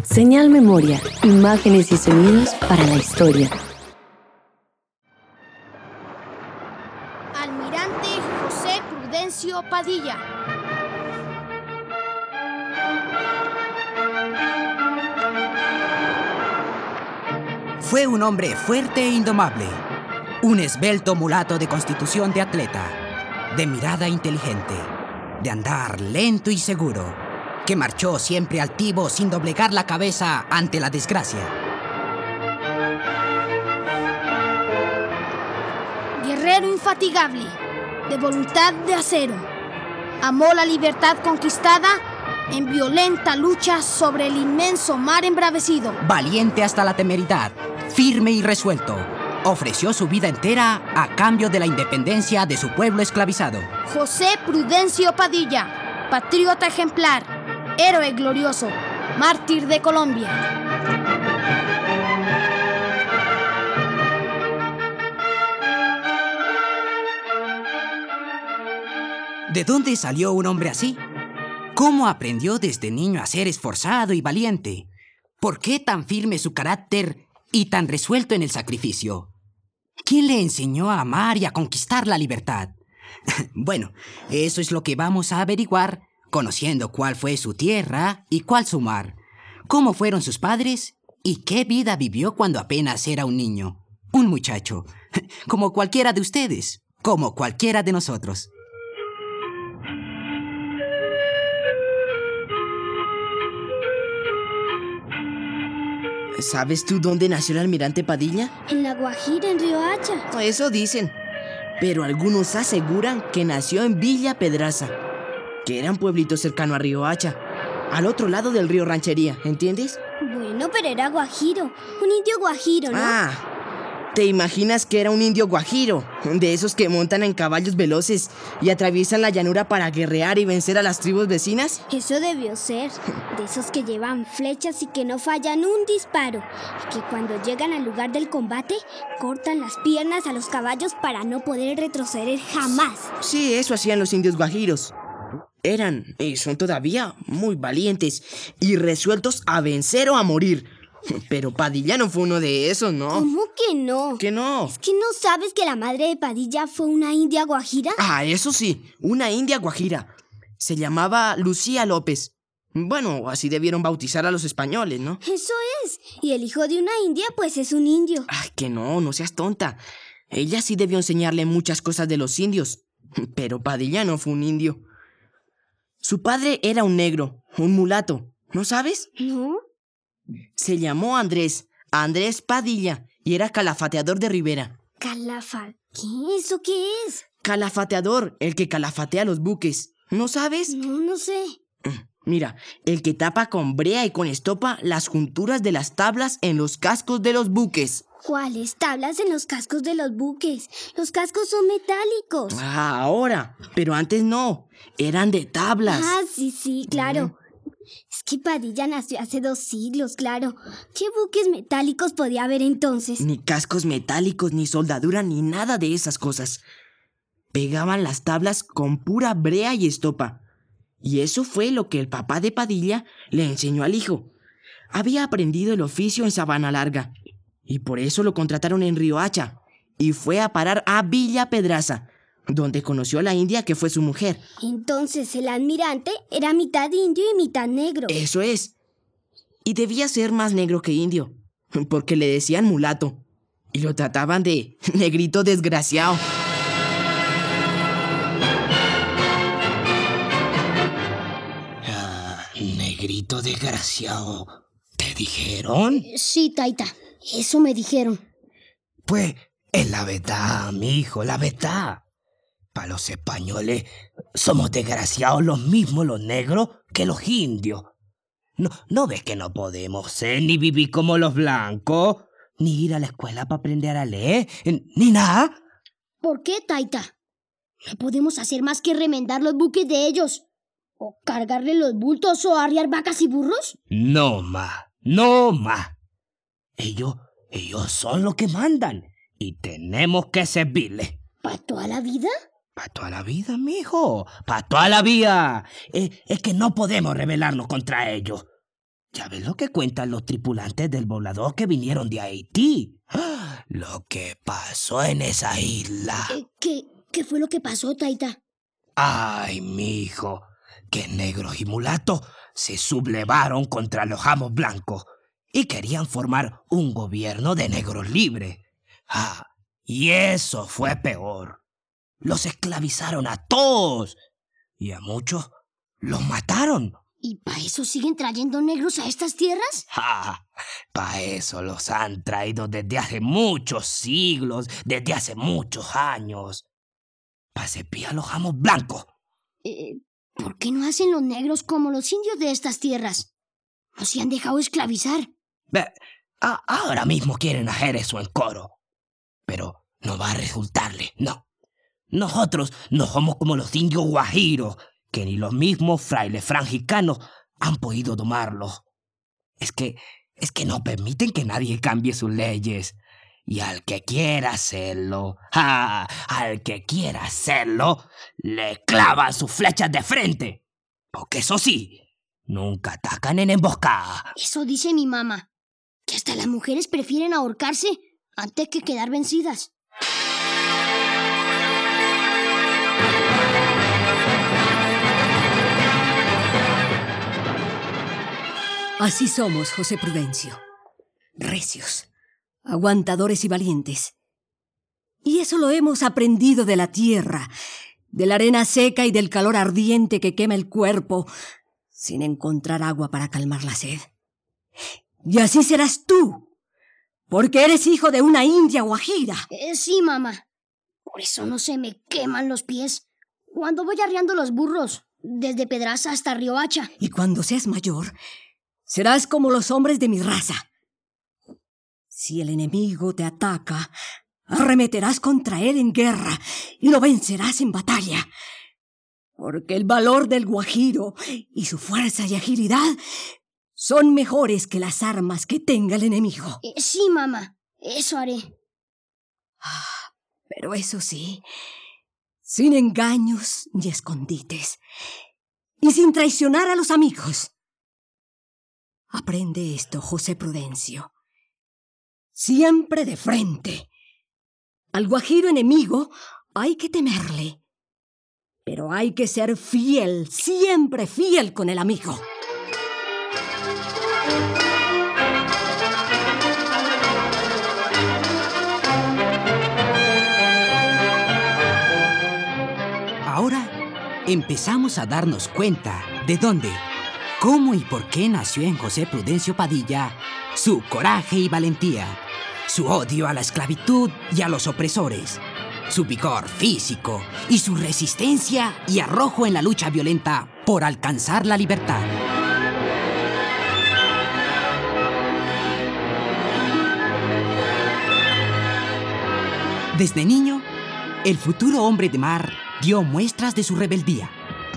Señal Memoria, imágenes y sonidos para la historia. Almirante José Prudencio Padilla. Fue un hombre fuerte e indomable, un esbelto mulato de constitución de atleta, de mirada inteligente, de andar lento y seguro, que marchó siempre altivo sin doblegar la cabeza ante la desgracia. Guerrero infatigable, de voluntad de acero, amó la libertad conquistada en violenta lucha sobre el inmenso mar embravecido. Valiente hasta la temeridad, firme y resuelto, ofreció su vida entera a cambio de la independencia de su pueblo esclavizado. José Prudencio Padilla, patriota ejemplar, héroe glorioso, mártir de Colombia. ¿De dónde salió un hombre así? ¿Cómo aprendió desde niño a ser esforzado y valiente? ¿Por qué tan firme su carácter y tan resuelto en el sacrificio? ¿Quién le enseñó a amar y a conquistar la libertad? Bueno, eso es lo que vamos a averiguar, conociendo cuál fue su tierra y cuál su mar, cómo fueron sus padres y qué vida vivió cuando apenas era un niño, un muchacho, como cualquiera de ustedes, como cualquiera de nosotros. ¿Sabes tú dónde nació el almirante Padilla? En La Guajira, en Riohacha. Eso dicen. Pero algunos aseguran que nació en Villa Pedraza, que era un pueblito cercano a Riohacha, al otro lado del río Ranchería, ¿entiendes? Bueno, pero era guajiro, un indio guajiro, ¿no? ¿Te imaginas que era un indio guajiro? De esos que montan en caballos veloces y atraviesan la llanura para guerrear y vencer a las tribus vecinas. Eso debió ser, de esos que llevan flechas y que no fallan un disparo, y que cuando llegan al lugar del combate, cortan las piernas a los caballos para no poder retroceder jamás. Sí, eso hacían los indios guajiros. Eran, y son todavía, muy valientes y resueltos a vencer o a morir. Pero Padilla no fue uno de esos, ¿no? ¿Cómo que no? ¿Que no? ¿Es que no sabes que la madre de Padilla fue una india guajira? Eso sí, una india guajira. Se llamaba Lucía López. Bueno, así debieron bautizar a los españoles, ¿no? Eso es. Y el hijo de una india, pues es un indio. Que no seas tonta. Ella sí debió enseñarle muchas cosas de los indios. Pero Padilla no fue un indio. Su padre era un negro, un mulato. ¿No sabes? ¿No? Se llamó Andrés Padilla, y era calafateador de Rivera. ¿Qué? ¿Eso qué es? Calafateador, el que calafatea los buques. ¿No sabes? No sé. Mira, el que tapa con brea y con estopa las junturas de las tablas en los cascos de los buques. ¿Cuáles tablas en los cascos de los buques? Los cascos son metálicos. Ahora, pero antes no. Eran de tablas. Sí, claro. Es que Padilla nació hace 2 siglos, claro. ¿Qué buques metálicos podía haber entonces? Ni cascos metálicos, ni soldadura, ni nada de esas cosas. Pegaban las tablas con pura brea y estopa. Y eso fue lo que el papá de Padilla le enseñó al hijo. Había aprendido el oficio en Sabana Larga, y por eso lo contrataron en Riohacha, y fue a parar a Villa Pedraza, donde conoció a la india que fue su mujer. Entonces el almirante era mitad indio y mitad negro. Eso es. Y debía ser más negro que indio, porque le decían mulato, y lo trataban de negrito desgraciado. Negrito desgraciado, ¿te dijeron? Sí, Taita, eso me dijeron. Pues es la verdad, mijo, la verdad. Para los españoles somos desgraciados los mismos los negros que los indios. ¿No ves que no podemos ser ni vivir como los blancos? Ni ir a la escuela para aprender a leer, ni nada. ¿Por qué, Taita? No podemos hacer más que remendar los buques de ellos. ¿O cargarle los bultos o arriar vacas y burros? No más. Ellos son los que mandan y tenemos que servirles. ¿Para toda la vida? Para toda la vida, mijo. Para toda la vida. Es que no podemos rebelarnos contra ellos. Ya ves lo que cuentan los tripulantes del volador que vinieron de Haití. ¡Ah! Lo que pasó en esa isla. ¿Qué fue lo que pasó, Taita? Ay, mijo, que negros y mulatos se sublevaron contra los amos blancos y querían formar un gobierno de negros libres. Ah, y eso fue peor. Los esclavizaron a todos y a muchos los mataron. ¿Y para eso siguen trayendo negros a estas tierras? ¡Ja! Para eso los han traído desde hace muchos siglos, desde hace muchos años. Para cepillar a los amos blancos. ¿Por qué no hacen los negros como los indios de estas tierras? ¿No se han dejado esclavizar? Ahora mismo quieren hacer eso en Coro. Pero no va a resultarle, no. Nosotros no somos como los indios guajiros, que ni los mismos frailes franciscanos han podido domarlos. Es que no permiten que nadie cambie sus leyes. Y al que quiera hacerlo, al que quiera hacerlo, le clavan sus flechas de frente. Porque eso sí, nunca atacan en emboscada. Eso dice mi mamá, que hasta las mujeres prefieren ahorcarse antes que quedar vencidas. Así somos, José Prudencio. Recios, aguantadores y valientes. Y eso lo hemos aprendido de la tierra, de la arena seca y del calor ardiente que quema el cuerpo, sin encontrar agua para calmar la sed. Y así serás tú, porque eres hijo de una india guajira. Sí, mamá. Por eso no se me queman los pies cuando voy arriando los burros, desde Pedraza hasta Riohacha. Y cuando seas mayor, serás como los hombres de mi raza. Si el enemigo te ataca, arremeterás contra él en guerra y lo vencerás en batalla. Porque el valor del guajiro y su fuerza y agilidad son mejores que las armas que tenga el enemigo. Sí, mamá. Eso haré. Pero eso sí, sin engaños ni escondites, y sin traicionar a los amigos. Aprende esto, José Prudencio. Siempre de frente. Al guajiro enemigo hay que temerle, pero hay que ser fiel, siempre fiel con el amigo. Ahora empezamos a darnos cuenta de dónde, cómo y por qué nació en José Prudencio Padilla su coraje y valentía, su odio a la esclavitud y a los opresores, su vigor físico y su resistencia y arrojo en la lucha violenta por alcanzar la libertad. Desde niño, el futuro hombre de mar dio muestras de su rebeldía.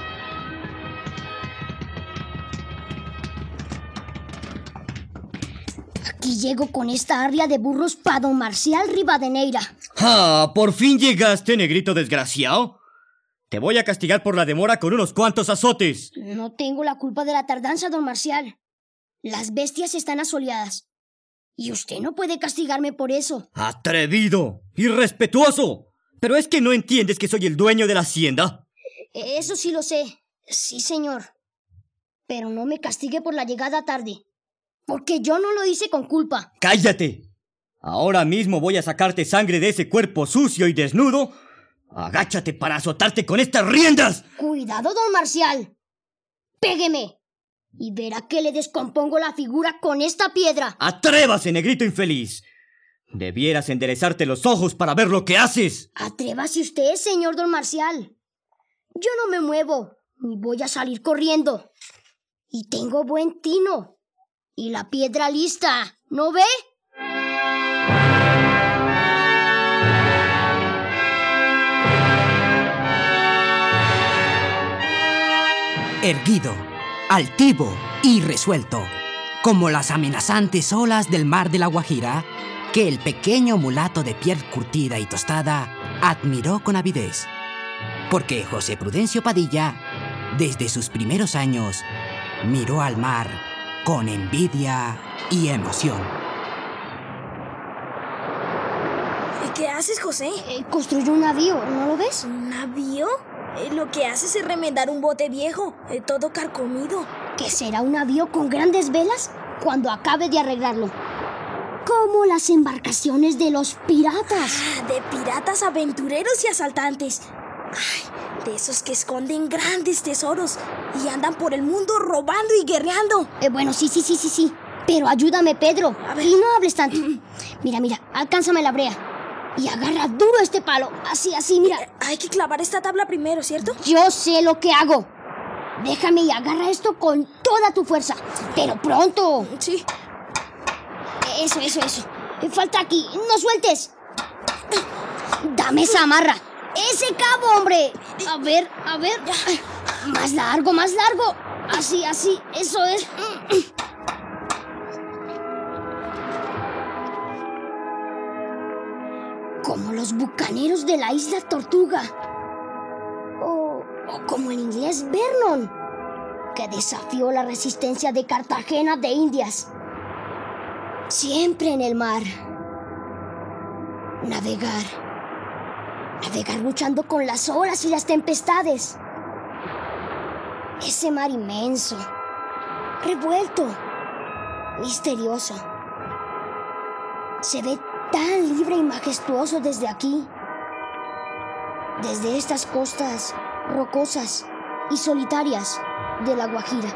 Aquí llego con esta arria de burros pa' don Marcial Rivadeneira. ¡Ah! ¿Por fin llegaste, negrito desgraciado? Te voy a castigar por la demora con unos cuantos azotes. No tengo la culpa de la tardanza, don Marcial. Las bestias están asoleadas. Y usted no puede castigarme por eso. ¡Atrevido! ¡Irrespetuoso! ¿Pero es que no entiendes que soy el dueño de la hacienda? Eso sí lo sé. Sí, señor. Pero no me castigue por la llegada tarde. Porque yo no lo hice con culpa. ¡Cállate! Ahora mismo voy a sacarte sangre de ese cuerpo sucio y desnudo. Agáchate para azotarte con estas riendas. Cuidado, don Marcial. Pégueme. Y verá que le descompongo la figura con esta piedra. ¡Atrévase, negrito infeliz! Debieras enderezarte los ojos para ver lo que haces. Atrévase usted, señor don Marcial. Yo no me muevo, ni voy a salir corriendo. Y tengo buen tino. Y la piedra lista, ¿no ve? Erguido, altivo y resuelto, como las amenazantes olas del mar de la Guajira, que el pequeño mulato de piel curtida y tostada admiró con avidez. Porque José Prudencio Padilla, desde sus primeros años, miró al mar con envidia y emoción. ¿Qué haces, José? Construyo un navío, ¿no lo ves? ¿Un navío? Lo que haces es remendar un bote viejo, todo carcomido. ¿Que será un navío con grandes velas cuando acabe de arreglarlo? Como las embarcaciones de los piratas. De piratas, aventureros y asaltantes. Ay, de esos que esconden grandes tesoros y andan por el mundo robando y guerreando. Bueno, sí. Pero ayúdame, Pedro. A ver. Y no hables tanto. Mira, alcánzame la brea. Y agarra duro este palo. Así, mira. Hay que clavar esta tabla primero, ¿cierto? Yo sé lo que hago. Déjame y agarra esto con toda tu fuerza. Pero pronto. Sí. Eso. Falta aquí. ¡No sueltes! Dame esa amarra. ¡Ese cabo, hombre! A ver. Más largo. Así. Eso es. Como los bucaneros de la isla Tortuga. O como en inglés Vernon, que desafió la resistencia de Cartagena de Indias. Siempre en el mar. Navegar luchando con las olas y las tempestades. Ese mar inmenso, revuelto, misterioso. Se ve tan libre y majestuoso desde aquí. Desde estas costas rocosas y solitarias de La Guajira.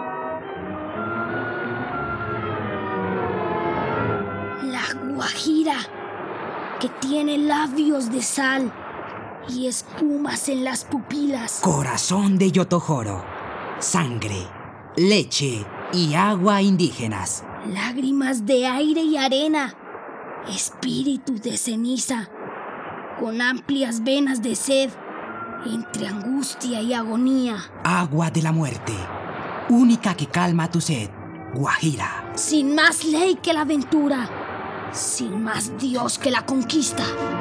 La Guajira, que tiene labios de sal y espumas en las pupilas. Corazón de Yotojoro, sangre, leche y agua indígenas. Lágrimas de aire y arena, espíritu de ceniza, con amplias venas de sed, entre angustia y agonía. Agua de la muerte, única que calma tu sed, Guajira. Sin más ley que la aventura, sin más Dios que la conquista.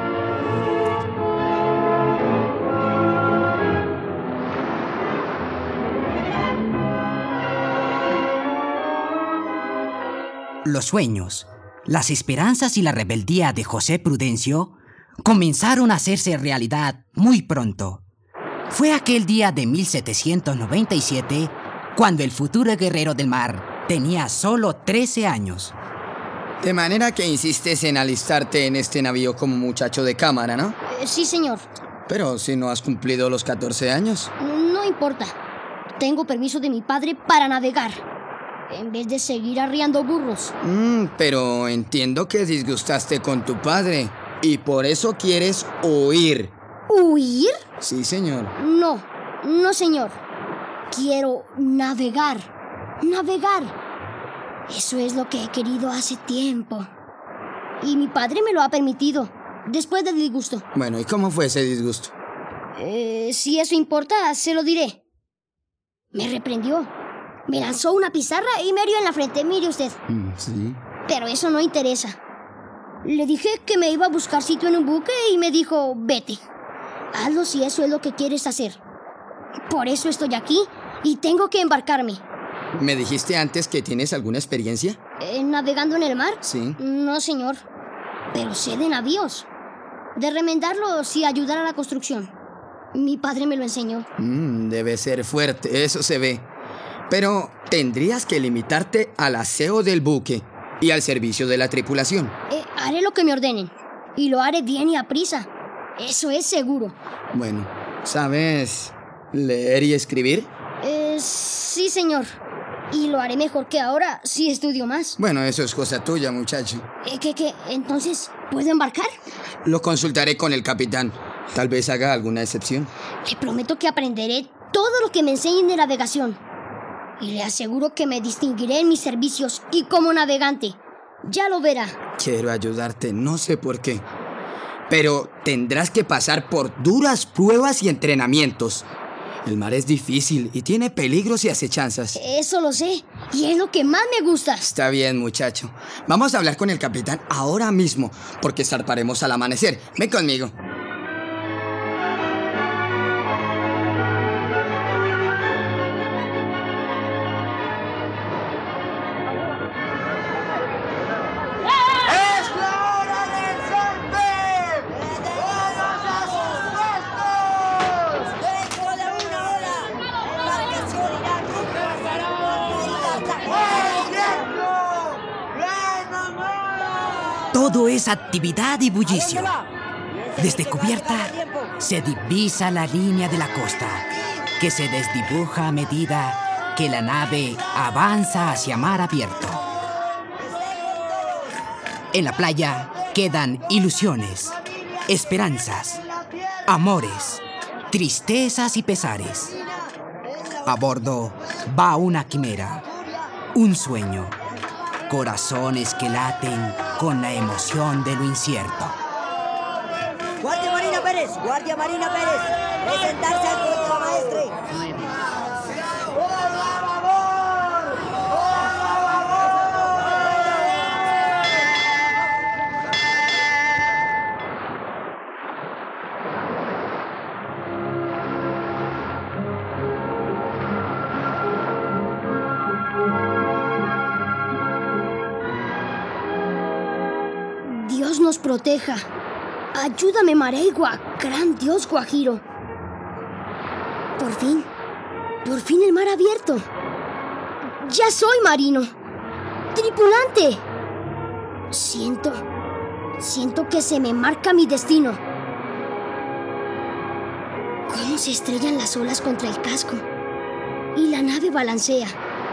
Los sueños, las esperanzas y la rebeldía de José Prudencio comenzaron a hacerse realidad muy pronto. Fue aquel día de 1797 cuando el futuro guerrero del mar tenía solo 13 años. De manera que insistes en alistarte en este navío como muchacho de cámara, ¿no? Sí, señor. Pero si no has cumplido los 14 años. No importa. Tengo permiso de mi padre para navegar, en vez de seguir arriando burros. Pero entiendo que disgustaste con tu padre y por eso quieres huir. ¿Huir? Sí, señor. No, señor. Quiero navegar. Eso es lo que he querido hace tiempo. Y mi padre me lo ha permitido, después del disgusto. Bueno, ¿y cómo fue ese disgusto? Si eso importa, se lo diré. Me reprendió. Me lanzó una pizarra y me hirió en la frente, mire usted. Sí. Pero eso no interesa. Le dije que me iba a buscar sitio en un buque y me dijo, vete. Hazlo si eso es lo que quieres hacer. Por eso estoy aquí y tengo que embarcarme. ¿Me dijiste antes que tienes alguna experiencia? ¿Navegando en el mar? Sí. No, señor. Pero sé de navíos. De remendarlos y ayudar a la construcción. Mi padre me lo enseñó. Debe ser fuerte, eso se ve. Pero tendrías que limitarte al aseo del buque y al servicio de la tripulación. Haré lo que me ordenen. Y lo haré bien y a prisa. Eso es seguro. Bueno, ¿sabes leer y escribir? Sí, señor. Y lo haré mejor que ahora si estudio más. Bueno, eso es cosa tuya, muchacho. ¿Qué? Entonces, ¿puedo embarcar? Lo consultaré con el capitán. Tal vez haga alguna excepción. Le prometo que aprenderé todo lo que me enseñen de navegación. Y le aseguro que me distinguiré en mis servicios y como navegante. Ya lo verá. Quiero ayudarte, no sé por qué. Pero tendrás que pasar por duras pruebas y entrenamientos. El mar es difícil y tiene peligros y acechanzas. Eso lo sé, y es lo que más me gusta. Está bien, muchacho. Vamos a hablar con el capitán ahora mismo, porque zarparemos al amanecer. Ven conmigo. Todo es actividad y bullicio. Desde cubierta se divisa la línea de la costa, que se desdibuja a medida que la nave avanza hacia mar abierto. En la playa quedan ilusiones, esperanzas, amores, tristezas y pesares. A bordo va una quimera, un sueño, corazones que laten con la emoción de lo incierto. Guardia Marina Pérez, Guardia Marina Pérez, presentarse al contramaestre. Dios nos proteja. Ayúdame, Mareigua, gran Dios Guajiro. Por fin el mar abierto. Ya soy marino. Tripulante. Siento que se me marca mi destino. Cómo se estrellan las olas contra el casco y la nave balancea.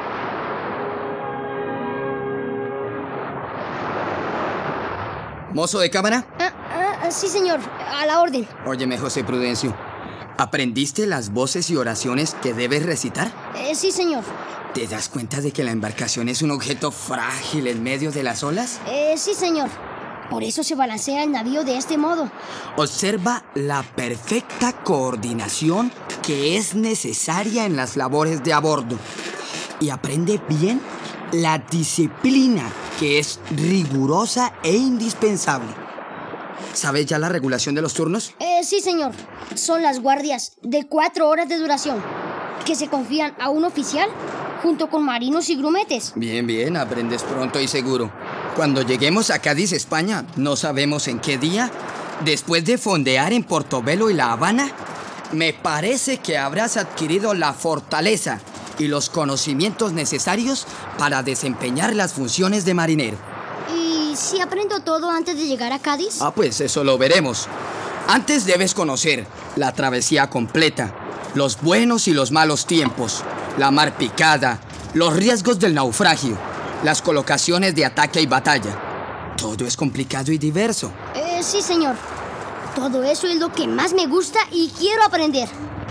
¿Mozo de cámara? Sí, señor. A la orden. Óyeme, José Prudencio. ¿Aprendiste las voces y oraciones que debes recitar? Sí, señor. ¿Te das cuenta de que la embarcación es un objeto frágil en medio de las olas? Sí, señor. Por eso se balancea el navío de este modo. Observa la perfecta coordinación que es necesaria en las labores de a bordo. Y aprende bien la disciplina que es rigurosa e indispensable. ¿Sabes ya la regulación de los turnos? Sí, señor. Son las guardias de 4 horas de duración, que se confían a un oficial junto con marinos y grumetes. Bien, aprendes pronto y seguro. Cuando lleguemos a Cádiz, España, no sabemos en qué día, después de fondear en Portobelo y La Habana, me parece que habrás adquirido la fortaleza y los conocimientos necesarios para desempeñar las funciones de marinero. ¿Y si aprendo todo antes de llegar a Cádiz? Pues eso lo veremos. Antes debes conocer la travesía completa, los buenos y los malos tiempos, la mar picada, los riesgos del naufragio, las colocaciones de ataque y batalla. Todo es complicado y diverso. Sí, señor. Todo eso es lo que más me gusta y quiero aprender.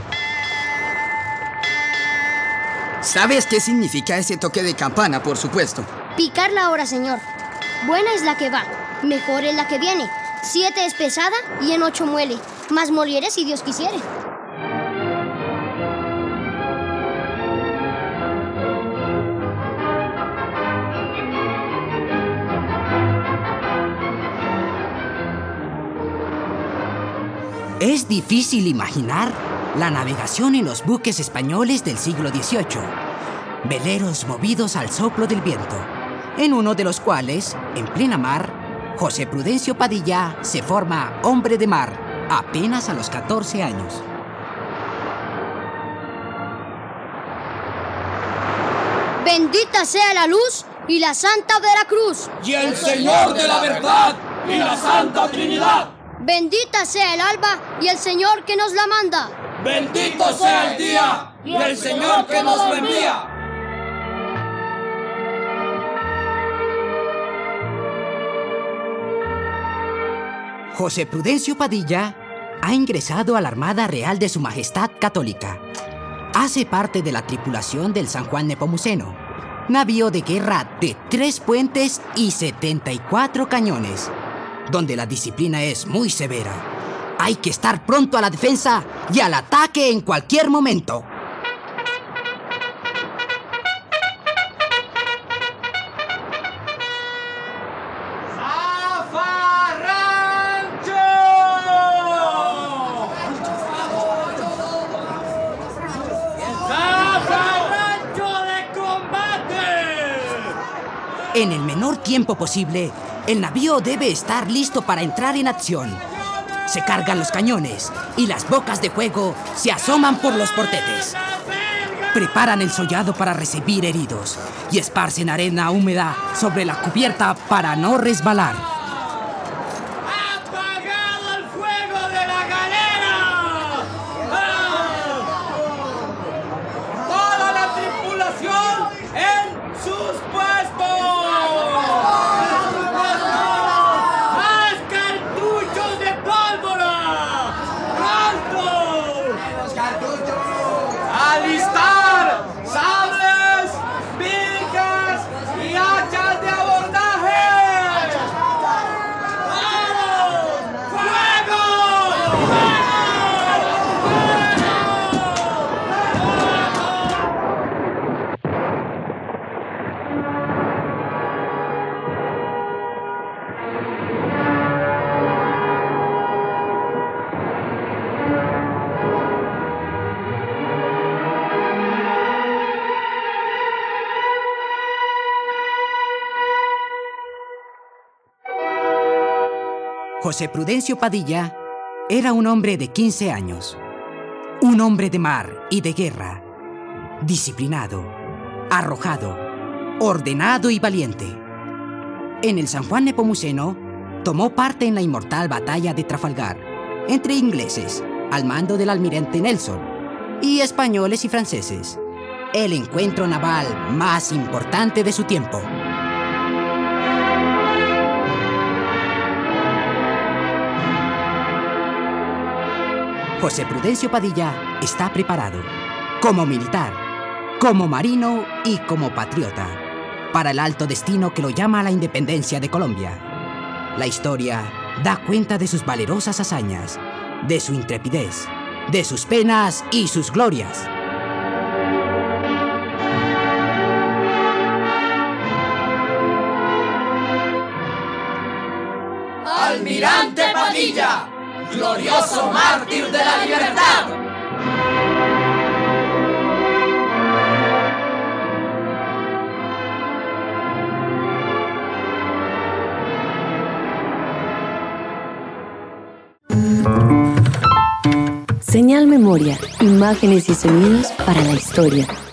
¿Sabes qué significa ese toque de campana, por supuesto? Picar la hora, señor. Buena es la que va, mejor es la que viene. 7 es pesada y en 8 muele. Más moliere si Dios quisiere. Es difícil imaginar la navegación en los buques españoles del siglo XVIII. Veleros movidos al soplo del viento, en uno de los cuales, en plena mar, José Prudencio Padilla se forma hombre de mar apenas a los 14 años. Bendita sea la luz y la Santa Veracruz. Y el Señor de la verdad y la Santa Trinidad. Bendita sea el alba y el Señor que nos la manda. Bendito sea el día y el Señor que nos lo envía. José Prudencio Padilla ha ingresado a la Armada Real de Su Majestad Católica. Hace parte de la tripulación del San Juan Nepomuceno, navío de guerra de 3 puentes y 74 cañones, donde la disciplina es muy severa. Hay que estar pronto a la defensa y al ataque en cualquier momento. En el menor tiempo posible, el navío debe estar listo para entrar en acción. Se cargan los cañones y las bocas de fuego se asoman por los portetes. Preparan el sollado para recibir heridos y esparcen arena húmeda sobre la cubierta para no resbalar. José Prudencio Padilla era un hombre de 15 años. Un hombre de mar y de guerra. Disciplinado, arrojado, ordenado y valiente. En el San Juan Nepomuceno tomó parte en la inmortal batalla de Trafalgar entre ingleses al mando del almirante Nelson y españoles y franceses, el encuentro naval más importante de su tiempo. José Prudencio Padilla está preparado, como militar, como marino y como patriota, para el alto destino que lo llama a la independencia de Colombia. La historia da cuenta de sus valerosas hazañas, de su intrepidez, de sus penas y sus glorias. Almirante Padilla, glorioso mártir de la libertad. Señal Memoria, imágenes y sonidos para la historia.